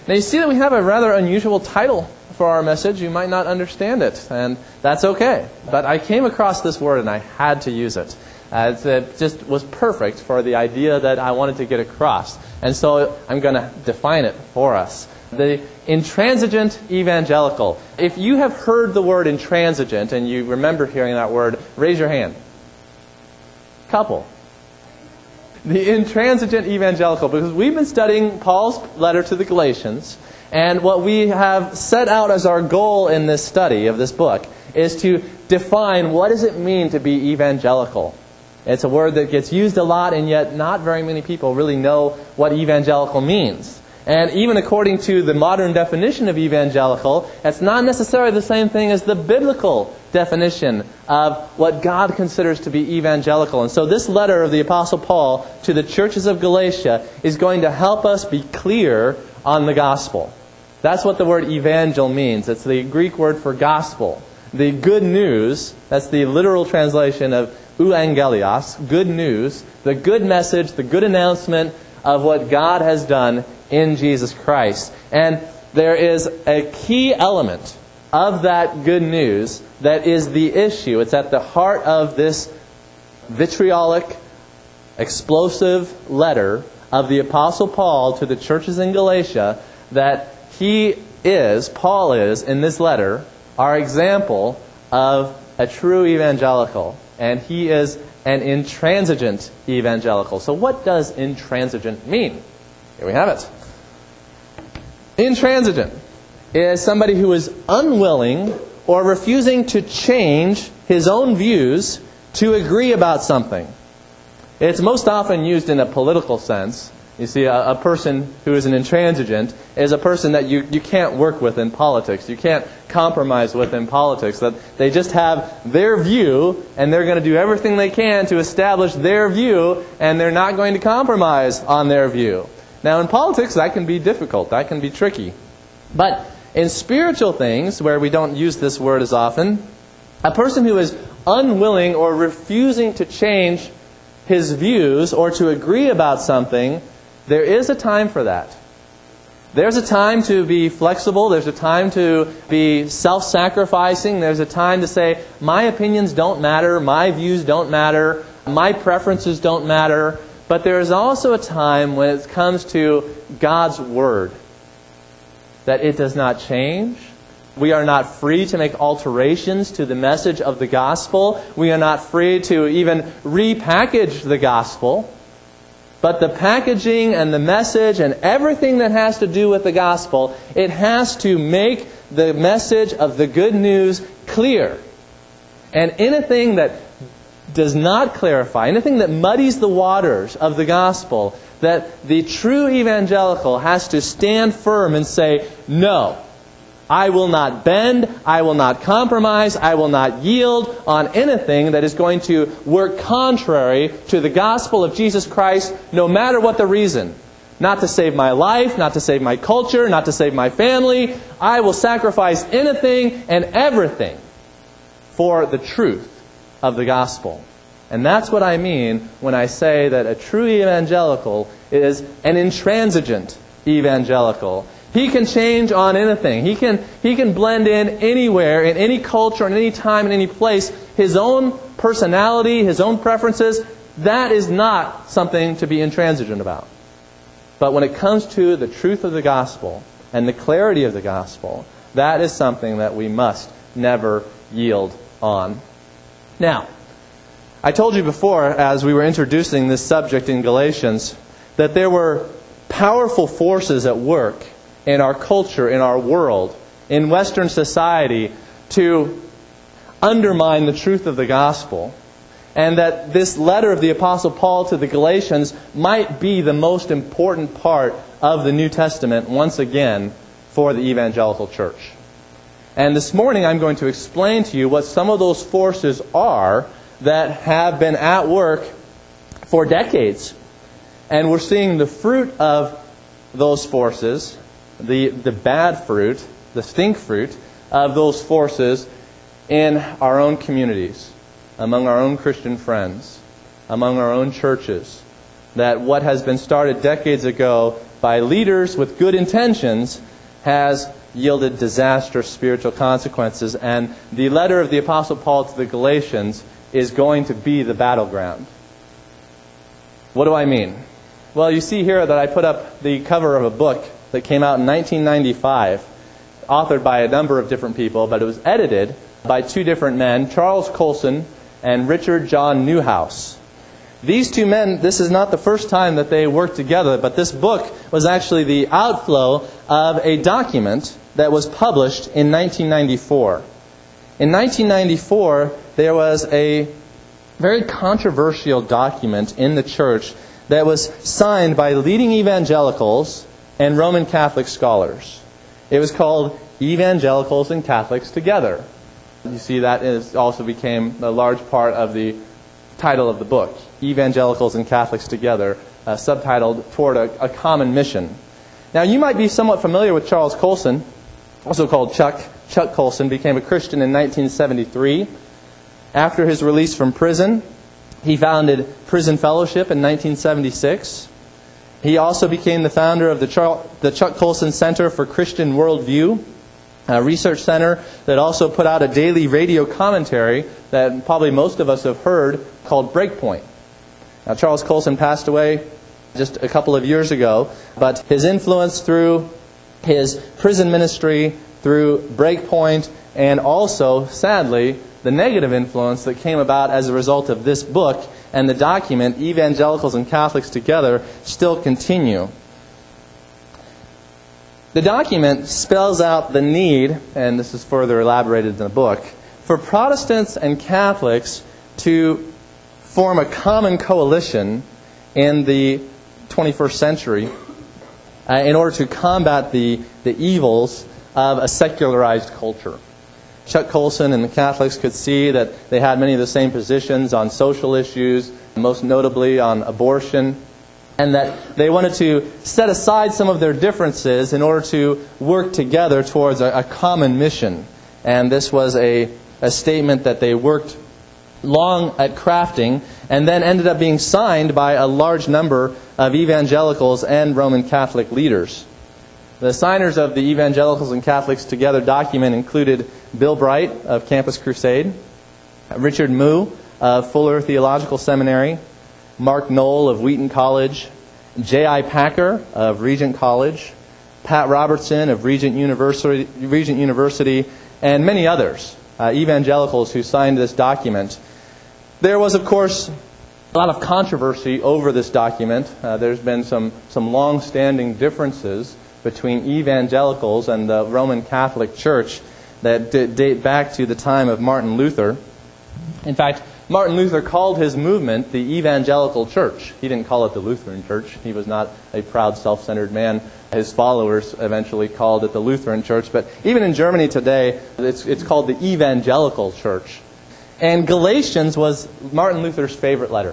Now you see that we have a rather unusual title for our message. You might not understand it, and that's okay. But I came across this word and I had to use it. It just was perfect for the idea that I wanted to get across. And so I'm going to define it for us. The intransigent evangelical. If you have heard the word intransigent and you remember hearing that word, raise your hand. Couple. The intransigent evangelical, because we've been studying Paul's letter to the Galatians, and what we have set out as our goal in this study of this book is to define what does it mean to be evangelical. It's a word that gets used a lot, and yet not very many people really know what evangelical means. And even according to the modern definition of evangelical, it's not necessarily the same thing as the biblical definition of what God considers to be evangelical. And so this letter of the Apostle Paul to the churches of Galatia is going to help us be clear on the gospel. That's what the word evangel means. It's the Greek word for gospel. The good news, that's the literal translation of euangelios, good news, the good message, the good announcement of what God has done in Jesus Christ. And there is a key element of that good news that is the issue. It's at the heart of this vitriolic, explosive letter of the Apostle Paul to the churches in Galatia, that Paul is, in this letter, our example of a true evangelical. And he is an intransigent evangelical. So what does intransigent mean? Here we have it. Intransigent is somebody who is unwilling or refusing to change his own views to agree about something. It's most often used in a political sense. You see, a person who is an intransigent is a person that you can't work with in politics. You can't compromise with in politics. That they just have their view, and they're going to do everything they can to establish their view, and they're not going to compromise on their view. Now, in politics, that can be difficult. That can be tricky. But in spiritual things, where we don't use this word as often, a person who is unwilling or refusing to change his views or to agree about something, there is a time for that. There's a time to be flexible. There's a time to be self-sacrificing. There's a time to say, my opinions don't matter, my views don't matter, my preferences don't matter. But there is also a time when it comes to God's Word, that it does not change. We are not free to make alterations to the message of the gospel. We are not free to even repackage the gospel. But the packaging and the message and everything that has to do with the gospel, it has to make the message of the good news clear. And anything that does not clarify, anything that muddies the waters of the gospel, that the true evangelical has to stand firm and say, no, I will not bend, I will not compromise, I will not yield on anything that is going to work contrary to the gospel of Jesus Christ, no matter what the reason. Not to save my life, not to save my culture, not to save my family. I will sacrifice anything and everything for the truth of the gospel. And that's what I mean when I say that a true evangelical is an intransigent evangelical. He can change on anything. He can blend in anywhere, in any culture, in any time, in any place. His own personality, his own preferences, that is not something to be intransigent about. But when it comes to the truth of the gospel and the clarity of the gospel, that is something that we must never yield on. Now, I told you before, as we were introducing this subject in Galatians, that there were powerful forces at work in our culture, in our world, in Western society, to undermine the truth of the gospel. And that this letter of the Apostle Paul to the Galatians might be the most important part of the New Testament, once again, for the evangelical church. And this morning I'm going to explain to you what some of those forces are that have been at work for decades. And we're seeing the fruit of those forces, the bad fruit, the stink fruit of those forces in our own communities, among our own Christian friends, among our own churches. That what has been started decades ago by leaders with good intentions has yielded disastrous spiritual consequences. And the letter of the Apostle Paul to the Galatians is going to be the battleground. What do I mean? Well, you see here that I put up the cover of a book that came out in 1995, authored by a number of different people, but it was edited by two different men, Charles Colson and Richard John Newhouse. These two men, this is not the first time that they worked together, but this book was actually the outflow of a document that was published in 1994. In 1994, there was a very controversial document in the church that was signed by leading evangelicals and Roman Catholic scholars. It was called Evangelicals and Catholics Together. You see that it also became a large part of the title of the book, Evangelicals and Catholics Together, subtitled Toward a Common Mission. Now, you might be somewhat familiar with Charles Colson, also called Chuck. Chuck Colson became a Christian in 1973. After his release from prison, he founded Prison Fellowship in 1976. He also became the founder of the Chuck Colson Center for Christian Worldview, a research center that also put out a daily radio commentary that probably most of us have heard called Breakpoint. Now, Charles Colson passed away just a couple of years ago, but his influence through his prison ministry, through Breakpoint, and also, sadly, the negative influence that came about as a result of this book and the document, Evangelicals and Catholics Together, still continue. The document spells out the need, and this is further elaborated in the book, for Protestants and Catholics to form a common coalition in the 21st century in order to combat the evils of a secularized culture. Chuck Colson and the Catholics could see that they had many of the same positions on social issues, most notably on abortion, and that they wanted to set aside some of their differences in order to work together towards a common mission. And this was a statement that they worked long at crafting and then ended up being signed by a large number of evangelicals and Roman Catholic leaders. The signers of the Evangelicals and Catholics Together document included Bill Bright of Campus Crusade, Richard Moo of Fuller Theological Seminary, Mark Knoll of Wheaton College, J.I. Packer of Regent College, Pat Robertson of Regent University, and many others, evangelicals who signed this document. There was, of course, a lot of controversy over this document. There's been some long-standing differences between evangelicals and the Roman Catholic Church that date back to the time of Martin Luther. In fact, Martin Luther called his movement the Evangelical Church. He didn't call it the Lutheran Church. He was not a proud, self-centered man. His followers eventually called it the Lutheran Church. But even in Germany today, it's called the Evangelical Church. And Galatians was Martin Luther's favorite letter.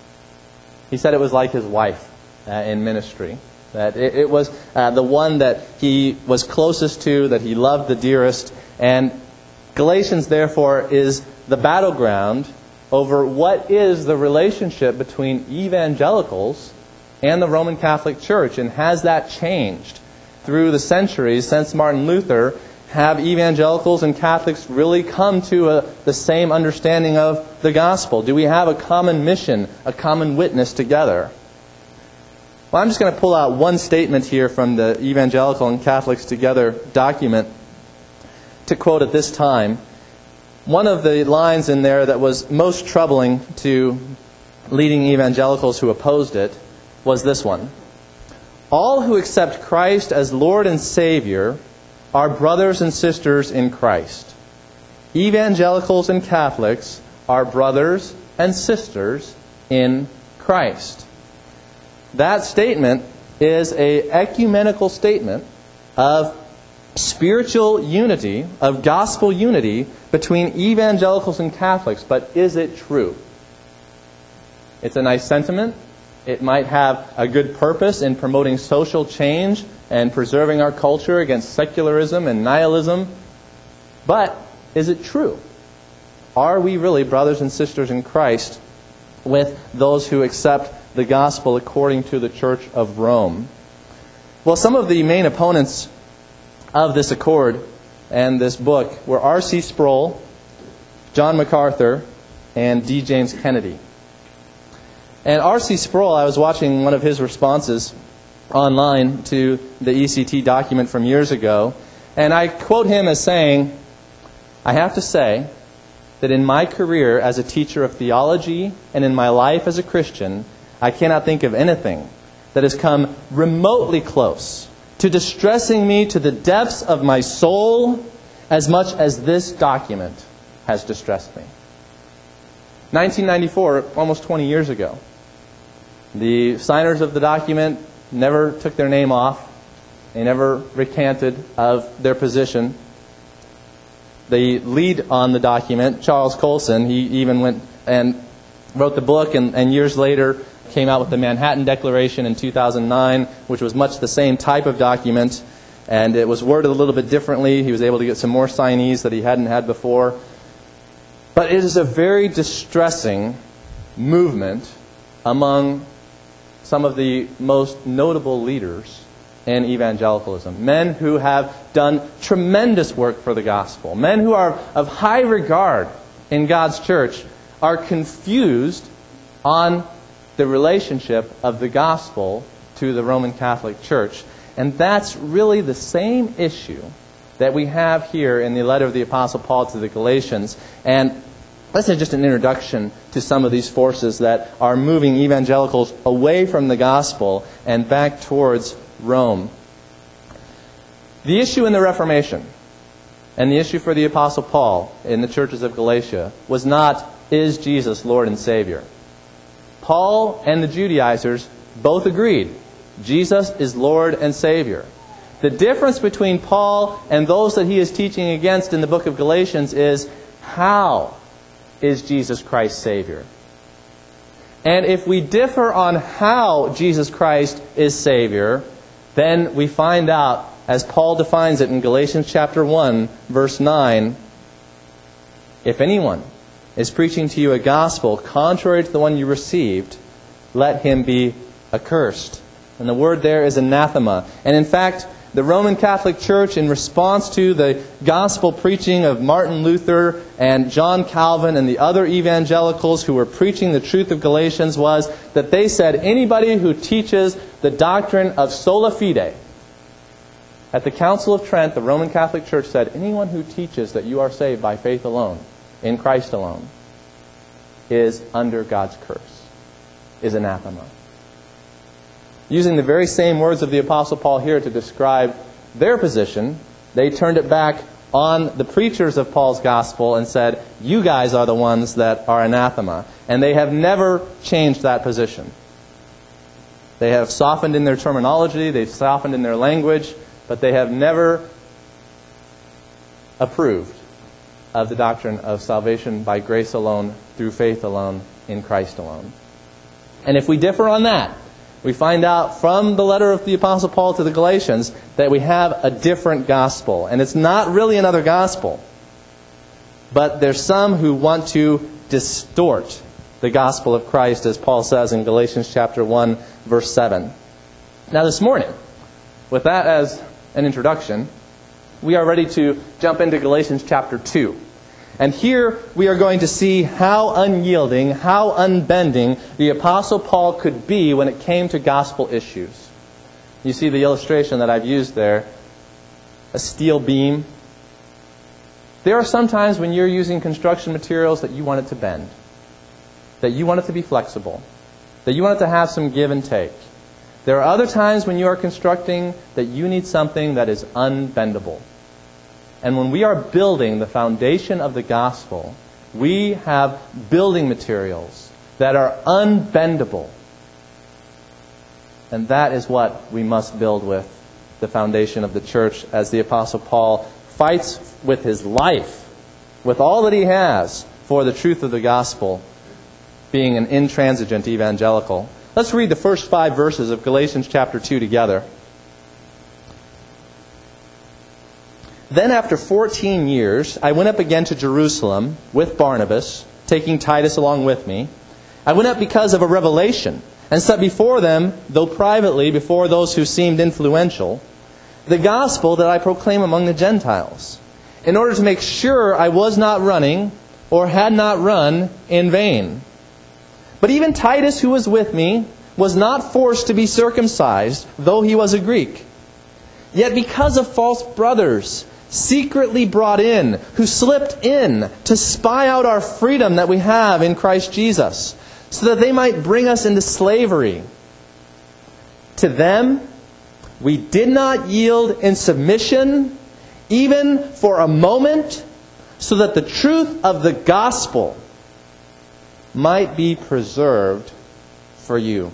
He said it was like his wife in ministry. That it was the one that he was closest to, that he loved the dearest. And Galatians, therefore, is the battleground over what is the relationship between evangelicals and the Roman Catholic Church. And has that changed through the centuries since Martin Luther? Have evangelicals and Catholics really come to the same understanding of the gospel? Do we have a common mission, a common witness together? Well, I'm just going to pull out one statement here from the Evangelical and Catholics Together document to quote at this time. One of the lines in there that was most troubling to leading evangelicals who opposed it was this one. All who accept Christ as Lord and Savior are brothers and sisters in Christ. Evangelicals and Catholics are brothers and sisters in Christ. That statement is an ecumenical statement of spiritual unity, of gospel unity between evangelicals and Catholics. But is it true? It's a nice sentiment. It might have a good purpose in promoting social change and preserving our culture against secularism and nihilism. But is it true? Are we really brothers and sisters in Christ with those who accept the gospel according to the Church of Rome? Well, some of the main opponents of this accord and this book were R.C. Sproul, John MacArthur, and D. James Kennedy. And R.C. Sproul, I was watching one of his responses online to the ECT document from years ago, and I quote him as saying, "I have to say that in my career as a teacher of theology and in my life as a Christian, I cannot think of anything that has come remotely close to distressing me to the depths of my soul as much as this document has distressed me." 1994, almost 20 years ago. The signers of the document never took their name off. They never recanted of their position. The lead on the document, Charles Colson, he even went and wrote the book and years later came out with the Manhattan Declaration in 2009, which was much the same type of document, and it was worded a little bit differently. He was able to get some more signees that he hadn't had before. But it is a very distressing movement among some of the most notable leaders in evangelicalism. Men who have done tremendous work for the gospel. Men who are of high regard in God's church are confused on the relationship of the gospel to the Roman Catholic Church. And that's really the same issue that we have here in the letter of the Apostle Paul to the Galatians. And this is just an introduction to some of these forces that are moving evangelicals away from the gospel and back towards Rome. The issue in the Reformation and the issue for the Apostle Paul in the churches of Galatia was not, is Jesus Lord and Savior? Paul and the Judaizers both agreed, Jesus is Lord and Savior. The difference between Paul and those that he is teaching against in the book of Galatians is, how is Jesus Christ Savior? And if we differ on how Jesus Christ is Savior, then we find out, as Paul defines it in Galatians chapter 1, verse 9, if anyone is preaching to you a gospel contrary to the one you received, let him be accursed. And the word there is anathema. And in fact, the Roman Catholic Church, in response to the gospel preaching of Martin Luther and John Calvin and the other evangelicals who were preaching the truth of Galatians, was that they said anybody who teaches the doctrine of sola fide. At the Council of Trent, the Roman Catholic Church said anyone who teaches that you are saved by faith alone, in Christ alone, is under God's curse, is anathema. Using the very same words of the Apostle Paul here to describe their position, they turned it back on the preachers of Paul's gospel and said, you guys are the ones that are anathema. And they have never changed that position. They have softened in their terminology, they've softened in their language, but they have never approved of the doctrine of salvation by grace alone, through faith alone, in Christ alone. And if we differ on that, we find out from the letter of the Apostle Paul to the Galatians that we have a different gospel. And it's not really another gospel. But there's some who want to distort the gospel of Christ, as Paul says in Galatians chapter 1, verse 7. Now this morning, with that as an introduction, we are ready to jump into Galatians chapter 2. And here we are going to see how unyielding, how unbending the Apostle Paul could be when it came to gospel issues. You see the illustration that I've used there, a steel beam. There are some times when you're using construction materials that you want it to bend, that you want it to be flexible, that you want it to have some give and take. There are other times when you are constructing that you need something that is unbendable. And when we are building the foundation of the gospel, we have building materials that are unbendable. And that is what we must build with the foundation of the church, as the Apostle Paul fights with his life, with all that he has, for the truth of the gospel, being an intransigent evangelical. Let's read the first 5 verses of Galatians chapter 2 together. Then after 14 years, I went up again to Jerusalem with Barnabas, taking Titus along with me. I went up because of a revelation and set before them, though privately, before those who seemed influential, the gospel that I proclaim among the Gentiles, in order to make sure I was not running, or had not run, in vain. But even Titus, who was with me, was not forced to be circumcised, though he was a Greek. Yet because of false brothers, secretly brought in, who slipped in to spy out our freedom that we have in Christ Jesus, so that they might bring us into slavery. To them, we did not yield in submission, even for a moment, so that the truth of the gospel might be preserved for you.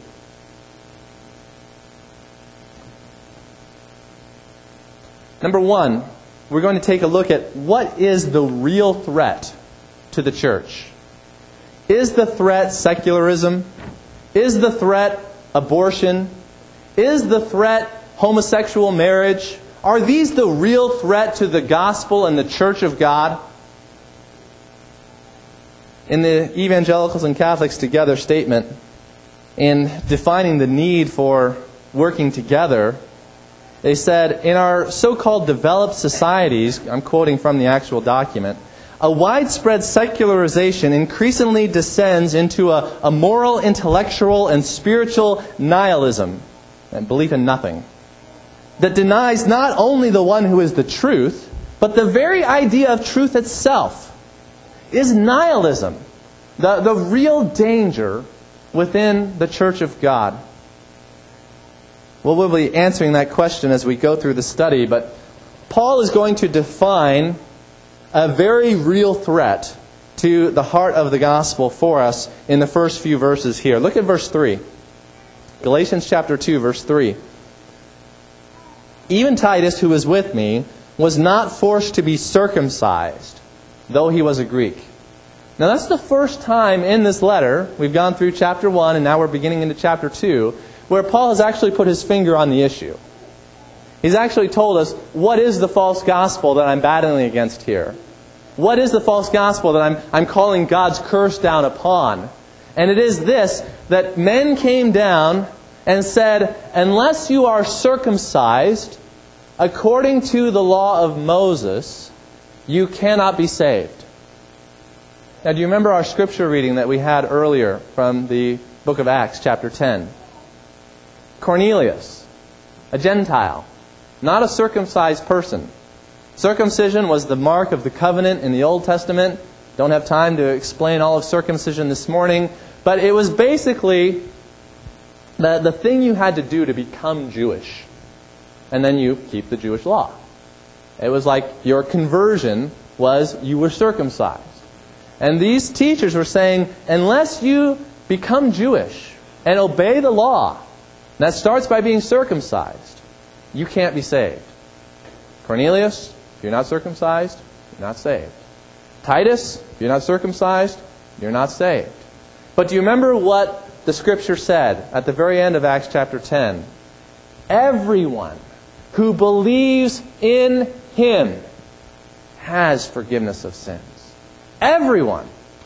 Number one, we're going to take a look at what is the real threat to the church. Is the threat secularism? Is the threat abortion? Is the threat homosexual marriage? Are these the real threat to the gospel and the church of God? In the Evangelicals and Catholics Together statement, in defining the need for working together, they said, in our so-called developed societies, I'm quoting from the actual document, a widespread secularization increasingly descends into a moral, intellectual, and spiritual nihilism, and belief in nothing, that denies not only the one who is the truth, but the very idea of truth itself. Is nihilism the real danger within the church of God? Well, we'll be answering that question as we go through the study, but Paul is going to define a very real threat to the heart of the gospel for us in the first few verses here. Look at verse 3. Galatians chapter 2, verse 3. Even Titus, who was with me, was not forced to be circumcised, though he was a Greek. Now that's the first time in this letter, we've gone through chapter 1 and now we're beginning into chapter 2, where Paul has actually put his finger on the issue. He's actually told us, what is the false gospel that I'm battling against here? What is the false gospel that I'm calling God's curse down upon? And it is this, that men came down and said, unless you are circumcised according to the law of Moses, you cannot be saved. Now, do you remember our scripture reading that we had earlier from the book of Acts, chapter 10? Cornelius, a Gentile, not a circumcised person. Circumcision was the mark of the covenant in the Old Testament. Don't have time to explain all of circumcision this morning, but it was basically the thing you had to do to become Jewish. And then you keep the Jewish law. It was like your conversion was you were circumcised. And these teachers were saying, unless you become Jewish and obey the law, and that starts by being circumcised, you can't be saved. Cornelius, if you're not circumcised, you're not saved. Titus, if you're not circumcised, you're not saved. But do you remember what the Scripture said at the very end of Acts chapter 10? Everyone who believes in Him has forgiveness of sins. Everyone.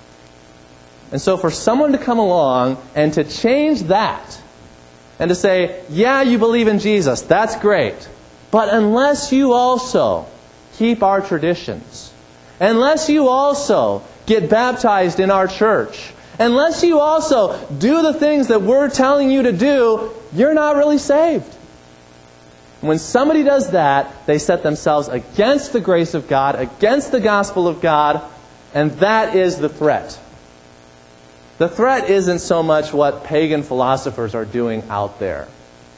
And so for someone to come along and to change that, and to say, yeah, you believe in Jesus, that's great, but unless you also keep our traditions, unless you also get baptized in our church, unless you also do the things that we're telling you to do, you're not really saved. When somebody does that, they set themselves against the grace of God, against the gospel of God, and that is the threat. The threat isn't so much what pagan philosophers are doing out there.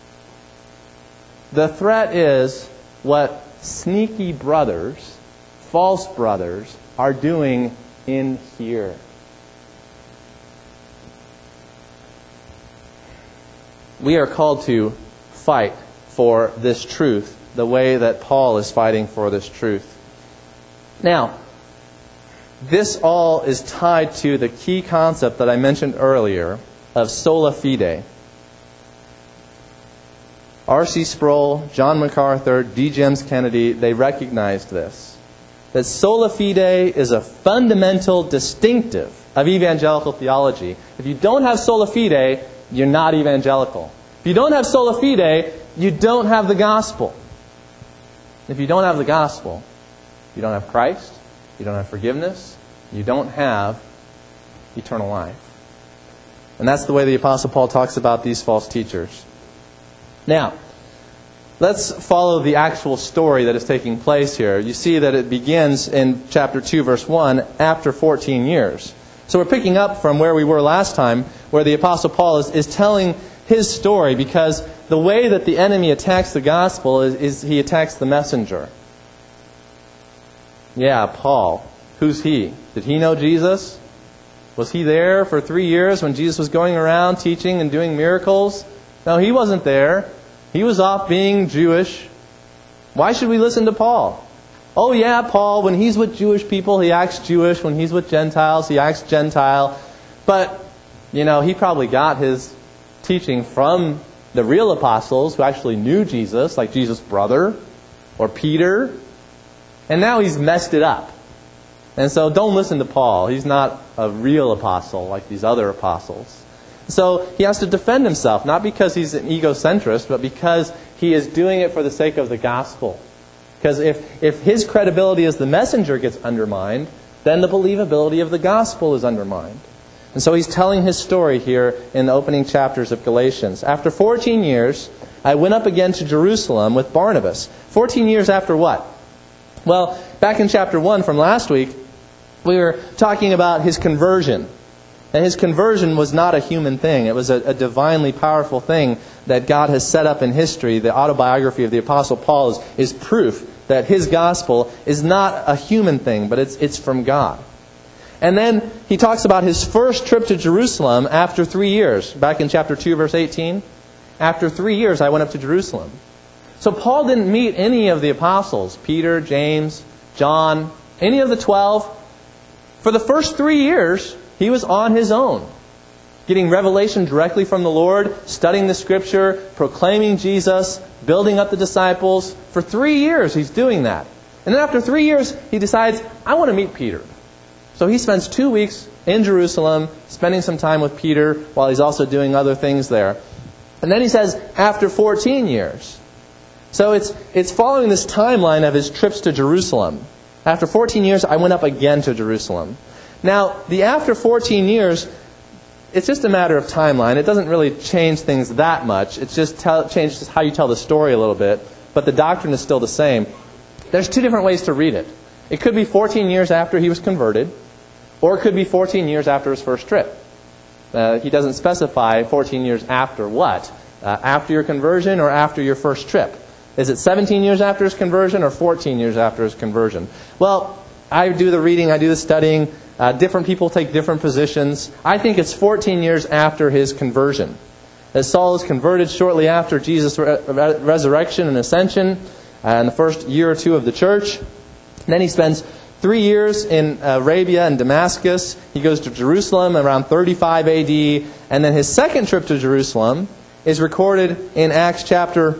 The threat is what sneaky brothers, false brothers, are doing in here. We are called to fight for this truth the way that Paul is fighting for this truth. Now, this all is tied to the key concept that I mentioned earlier of sola fide. R.C. Sproul, John MacArthur, D. James Kennedy, they recognized this. That sola fide is a fundamental distinctive of evangelical theology. If you don't have sola fide, you're not evangelical. If you don't have sola fide, you don't have the gospel. If you don't have the gospel, you don't have Christ, you don't have forgiveness, you don't have eternal life. And that's the way the Apostle Paul talks about these false teachers. Now, let's follow the actual story that is taking place here. You see that it begins in chapter 2, verse 1, after 14 years. So we're picking up from where we were last time, where the Apostle Paul is telling his story, because the way that the enemy attacks the gospel is he attacks the messenger. Yeah, Paul. Who's he? Did he know Jesus? Was he there for 3 years when Jesus was going around teaching and doing miracles? No, he wasn't there. He was off being Jewish. Why should we listen to Paul? Oh yeah, Paul, when he's with Jewish people, he acts Jewish. When he's with Gentiles, he acts Gentile. But, he probably got his teaching from the real apostles who actually knew Jesus, like Jesus' brother or Peter. And now he's messed it up. And so don't listen to Paul. He's not a real apostle like these other apostles. So he has to defend himself, not because he's an egocentrist, but because he is doing it for the sake of the gospel. Because if his credibility as the messenger gets undermined, then the believability of the gospel is undermined. And so he's telling his story here in the opening chapters of Galatians. After 14 years, I went up again to Jerusalem with Barnabas. 14 years after what? Well, back in chapter 1 from last week, we were talking about his conversion. And his conversion was not a human thing. It was a divinely powerful thing that God has set up in history. The autobiography of the Apostle Paul is proof that his gospel is not a human thing, but it's from God. And then he talks about his first trip to Jerusalem after 3 years. Back in chapter 2, verse 18. After 3 years, I went up to Jerusalem. So Paul didn't meet any of the apostles, Peter, James, John, any of the 12. For the first 3 years, he was on his own, getting revelation directly from the Lord, studying the Scripture, proclaiming Jesus, building up the disciples. For 3 years, he's doing that. And then after 3 years, he decides, I want to meet Peter. So he spends 2 weeks in Jerusalem, spending some time with Peter, while he's also doing other things there. And then he says, after 14 years. So it's following this timeline of his trips to Jerusalem. After 14 years, I went up again to Jerusalem. Now, the after 14 years, it's just a matter of timeline. It doesn't really change things that much. It just changes how you tell the story a little bit. But the doctrine is still the same. There's two different ways to read it. It could be 14 years after he was converted, or it could be 14 years after his first trip. He doesn't specify 14 years after what? After your conversion or after your first trip? Is it 17 years after his conversion or 14 years after his conversion? Well, I do the reading, I do the studying. Different people take different positions. I think it's 14 years after his conversion. As Saul is converted shortly after Jesus' resurrection and ascension, in the first year or two of the church. Then he spends 3 years in Arabia and Damascus. He goes to Jerusalem around 35 AD. And then his second trip to Jerusalem is recorded in Acts chapter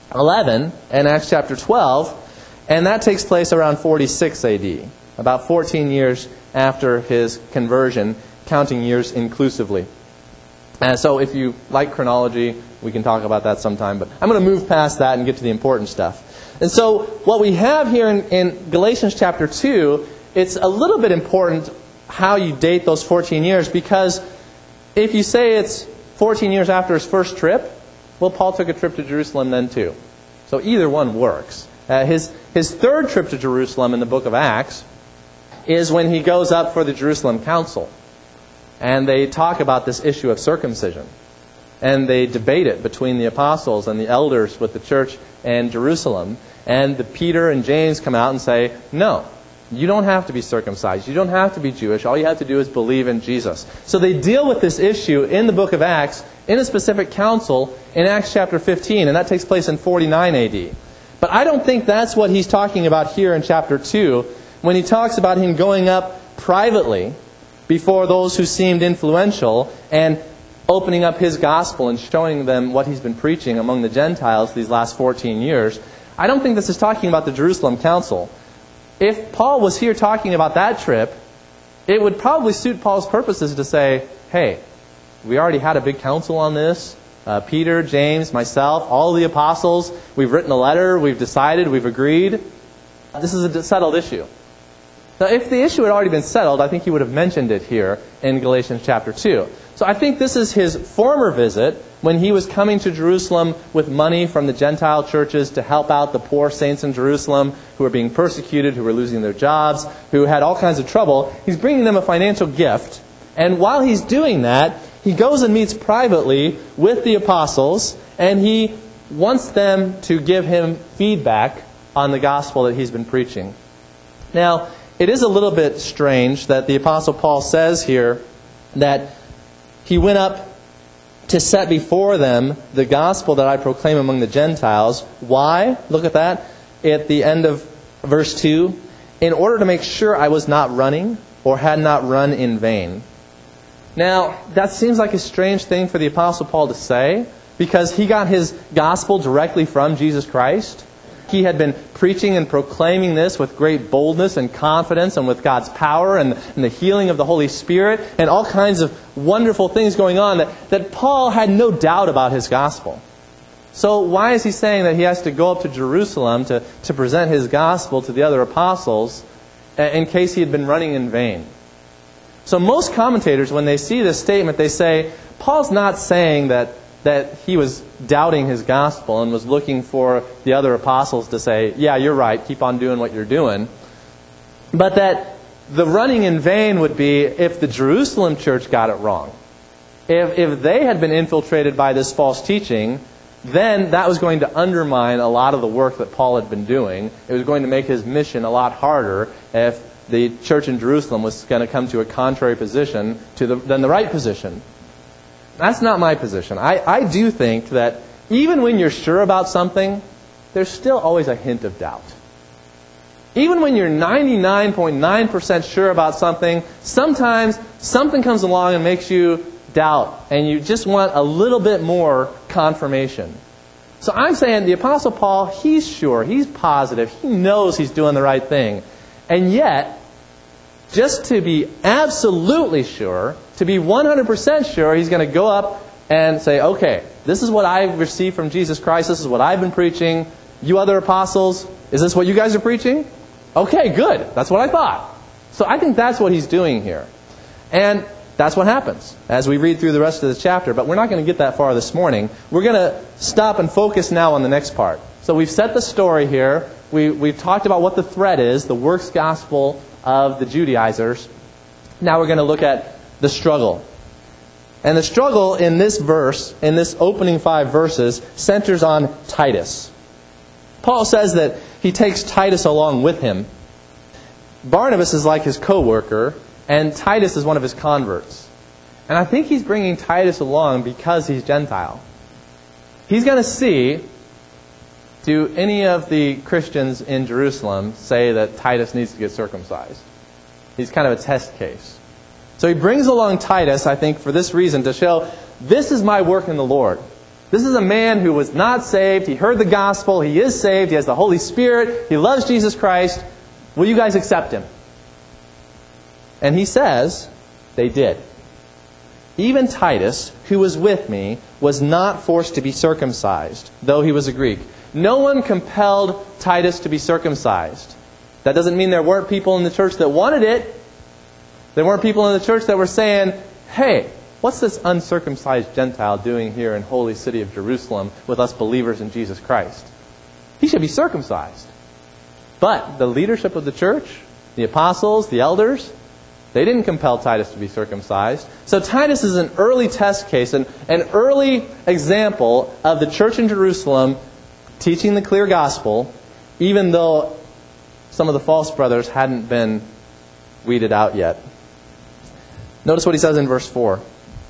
11 and Acts chapter 12. And that takes place around 46 AD. About 14 years after his conversion, counting years inclusively. And so if you like chronology, we can talk about that sometime. But I'm going to move past that and get to the important stuff. And so what we have here in Galatians chapter 2, it's a little bit important how you date those 14 years. Because if you say it's 14 years after his first trip, well, Paul took a trip to Jerusalem then too. So either one works. His third trip to Jerusalem in the book of Acts is when he goes up for the Jerusalem Council. And they talk about this issue of circumcision. And they debate it between the apostles and the elders with the church in Jerusalem. And Peter and James come out and say, no, you don't have to be circumcised. You don't have to be Jewish. All you have to do is believe in Jesus. So they deal with this issue in the book of Acts in a specific council in Acts chapter 15. And that takes place in 49 AD. But I don't think that's what he's talking about here in chapter 2 when he talks about him going up privately before those who seemed influential and opening up his gospel and showing them what he's been preaching among the Gentiles these last 14 years. I don't think this is talking about the Jerusalem Council. If Paul was here talking about that trip, it would probably suit Paul's purposes to say, hey, We already had a big council on this. Peter, James, myself, all the apostles. We've written a letter. We've decided. We've agreed. This is a settled issue. Now, if the issue had already been settled, I think he would have mentioned it here in Galatians chapter 2. So I think this is his former visit when he was coming to Jerusalem with money from the Gentile churches to help out the poor saints in Jerusalem who were being persecuted, who were losing their jobs, who had all kinds of trouble. He's bringing them a financial gift. And while he's doing that, he goes and meets privately with the apostles, and he wants them to give him feedback on the gospel that he's been preaching. Now, it is a little bit strange that the Apostle Paul says here that he went up to set before them the gospel that I proclaim among the Gentiles. Why? Look at that at the end of verse 2. In order to make sure I was not running or had not run in vain. Now, that seems like a strange thing for the Apostle Paul to say, because he got his gospel directly from Jesus Christ. He had been preaching and proclaiming this with great boldness and confidence and with God's power and the healing of the Holy Spirit and all kinds of wonderful things going on that Paul had no doubt about his gospel. So why is he saying that he has to go up to Jerusalem to present his gospel to the other apostles in case he had been running in vain? So most commentators, when they see this statement, they say, Paul's not saying that he was doubting his gospel and was looking for the other apostles to say, yeah, you're right, keep on doing what you're doing. But that the running in vain would be if the Jerusalem church got it wrong. If they had been infiltrated by this false teaching, then that was going to undermine a lot of the work that Paul had been doing. It was going to make his mission a lot harder if the church in Jerusalem was going to come to a contrary position than the right position. That's not my position. I do think that even when you're sure about something, there's still always a hint of doubt. Even when you're 99.9% sure about something, sometimes something comes along and makes you doubt, and you just want a little bit more confirmation. So I'm saying the Apostle Paul, he's sure, he's positive, he knows he's doing the right thing. And yet, just to be absolutely sure, to be 100% sure, he's going to go up and say, okay, this is what I've received from Jesus Christ. This is what I've been preaching. You other apostles, is this what you guys are preaching? Okay, good. That's what I thought. So I think that's what he's doing here. And that's what happens as we read through the rest of the chapter. But we're not going to get that far this morning. We're going to stop and focus now on the next part. So we've set the story here. We've talked about what the threat is, the works gospel of the Judaizers. Now we're going to look at the struggle. And the struggle in this verse, in this opening 5 verses, centers on Titus. Paul says that he takes Titus along with him. Barnabas is like his co-worker, and Titus is one of his converts. And I think he's bringing Titus along because he's Gentile. He's going to see, do any of the Christians in Jerusalem say that Titus needs to get circumcised? He's kind of a test case. So he brings along Titus, I think, for this reason, to show, this is my work in the Lord. This is a man who was not saved. He heard the gospel. He is saved. He has the Holy Spirit. He loves Jesus Christ. Will you guys accept him? And he says, they did. Even Titus, who was with me, was not forced to be circumcised, though he was a Greek. No one compelled Titus to be circumcised. That doesn't mean there weren't people in the church that wanted it. There weren't people in the church that were saying, hey, what's this uncircumcised Gentile doing here in holy city of Jerusalem with us believers in Jesus Christ? He should be circumcised. But the leadership of the church, the apostles, the elders, they didn't compel Titus to be circumcised. So Titus is an early test case, an early example of the church in Jerusalem teaching the clear gospel, even though some of the false brothers hadn't been weeded out yet. Notice what he says in verse 4.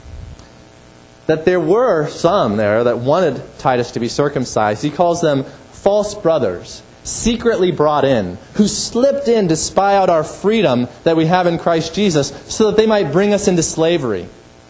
That there were some there that wanted Titus to be circumcised. He calls them false brothers, secretly brought in, who slipped in to spy out our freedom that we have in Christ Jesus, so that they might bring us into slavery.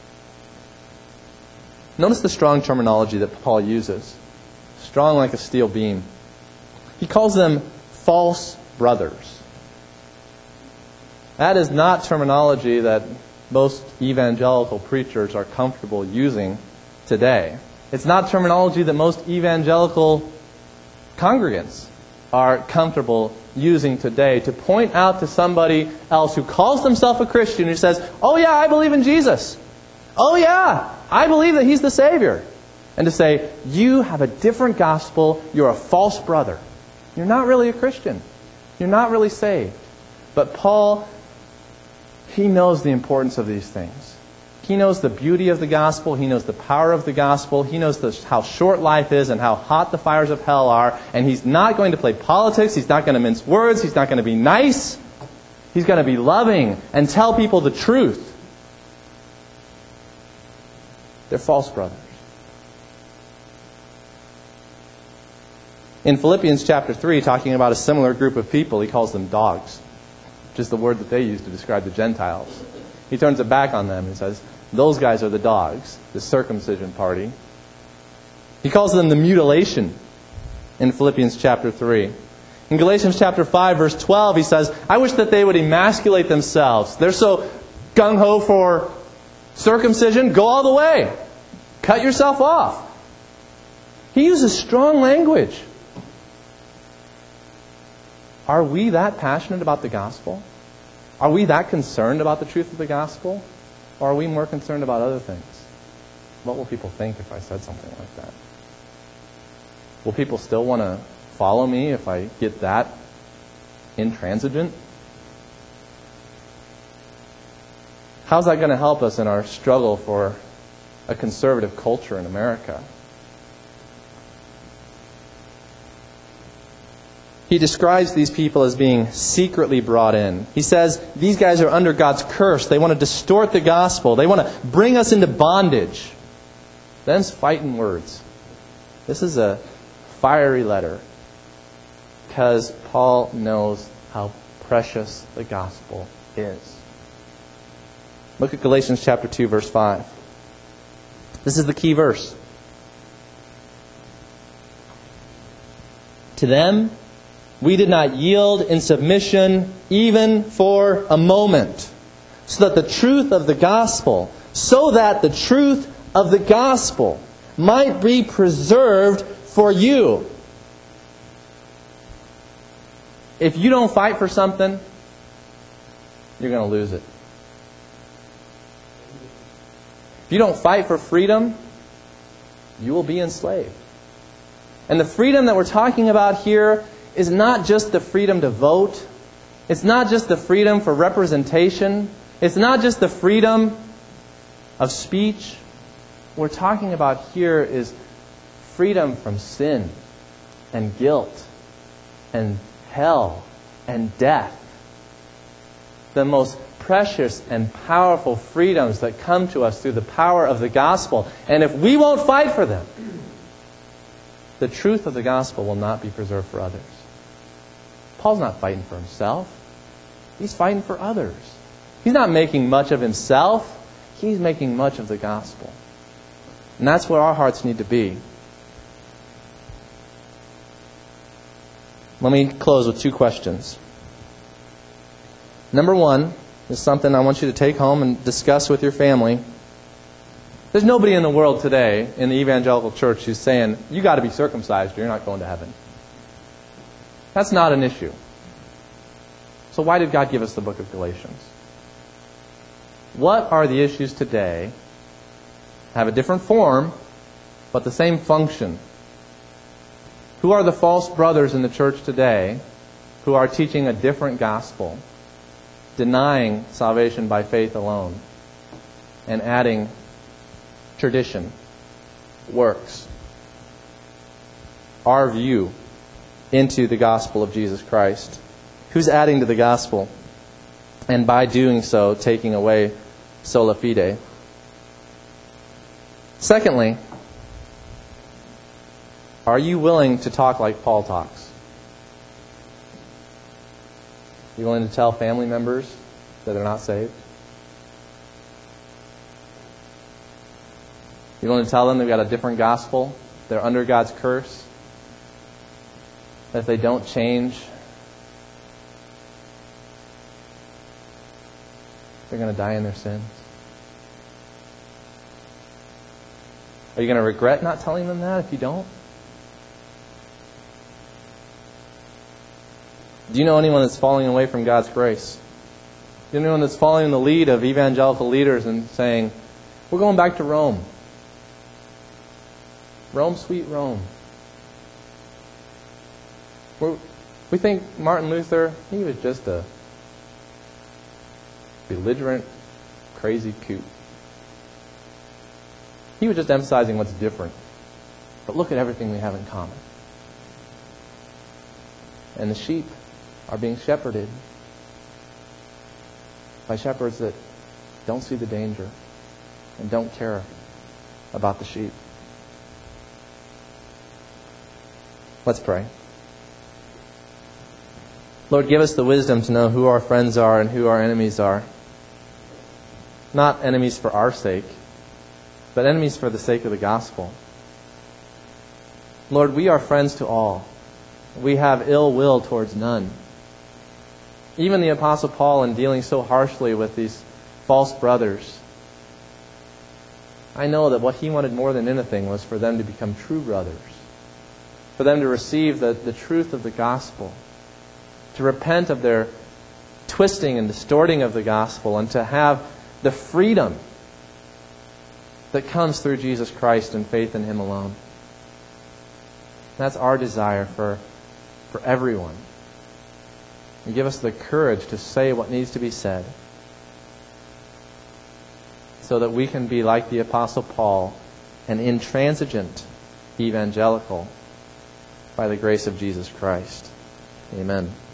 Notice the strong terminology that Paul uses. Strong like a steel beam. He calls them false brothers. That is not terminology that most evangelical preachers are comfortable using today. It's not terminology that most evangelical congregants are comfortable using today to point out to somebody else who calls themselves a Christian, who says, "Oh yeah, I believe in Jesus. Oh yeah, I believe that He's the Savior." And to say, "You have a different gospel. You're a false brother. You're not really a Christian. You're not really saved." But Paul, he knows the importance of these things. He knows the beauty of the gospel. He knows the power of the gospel. He knows how short life is and how hot the fires of hell are. And he's not going to play politics. He's not going to mince words. He's not going to be nice. He's going to be loving and tell people the truth. They're false brothers. In Philippians chapter 3, talking about a similar group of people, he calls them dogs, which is the word that they use to describe the Gentiles. He turns it back on them and says, those guys are the dogs, the circumcision party. He calls them the mutilation in Philippians chapter 3. In Galatians chapter 5, verse 12, he says, I wish that they would emasculate themselves. They're so gung-ho for circumcision, go all the way. Cut yourself off. He uses strong language. Are we that passionate about the gospel? Are we that concerned about the truth of the gospel? Or are we more concerned about other things? What will people think if I said something like that? Will people still want to follow me if I get that intransigent? How's that going to help us in our struggle for a conservative culture in America? He describes these people as being secretly brought in. He says, these guys are under God's curse. They want to distort the gospel. They want to bring us into bondage. Them's fighting words. This is a fiery letter because Paul knows how precious the gospel is. Look at Galatians chapter 2, verse 5. This is the key verse. To them, we did not yield in submission even for a moment, so that the truth of the gospel might be preserved for you. If you don't fight for something, you're going to lose it. If you don't fight for freedom, you will be enslaved. And the freedom that we're talking about here is not just the freedom to vote. It's not just the freedom for representation. It's not just the freedom of speech. What we're talking about here is freedom from sin and guilt and hell and death. The most precious and powerful freedoms that come to us through the power of the gospel. And if we won't fight for them, the truth of the gospel will not be preserved for others. Paul's not fighting for himself. He's fighting for others. He's not making much of himself. He's making much of the gospel. And that's where our hearts need to be. Let me close with two questions. Number one is something I want you to take home and discuss with your family. There's nobody in the world today in the evangelical church who's saying, you got to be circumcised or you're not going to heaven. That's not an issue. So why did God give us the book of Galatians? What are the issues today? Have a different form, but the same function. Who are the false brothers in the church today who are teaching a different gospel, denying salvation by faith alone, and adding tradition, works, our view into the gospel of Jesus Christ? Who's adding to the gospel? And by doing so, taking away sola fide. Secondly, are you willing to talk like Paul talks? You willing to tell family members that they're not saved? You willing to tell them they've got a different gospel? They're under God's curse? That if they don't change, they're going to die in their sins? Are you going to regret not telling them that if you don't? Do you know anyone that's falling away from God's grace? Do you know anyone that's following the lead of evangelical leaders and saying, we're going back to Rome. Rome, sweet Rome. We think Martin Luther, he was just a belligerent, crazy coot. He was just emphasizing what's different. But look at everything we have in common. And the sheep are being shepherded by shepherds that don't see the danger and don't care about the sheep. Let's pray. Lord, give us the wisdom to know who our friends are and who our enemies are. Not enemies for our sake, but enemies for the sake of the gospel. Lord, we are friends to all. We have ill will towards none. Even the Apostle Paul, in dealing so harshly with these false brothers, I know that what he wanted more than anything was for them to become true brothers, for them to receive the truth of the gospel, to repent of their twisting and distorting of the gospel, and to have the freedom that comes through Jesus Christ and faith in Him alone. That's our desire for everyone. And give us the courage to say what needs to be said, so that we can be like the Apostle Paul, an intransigent evangelical by the grace of Jesus Christ. Amen.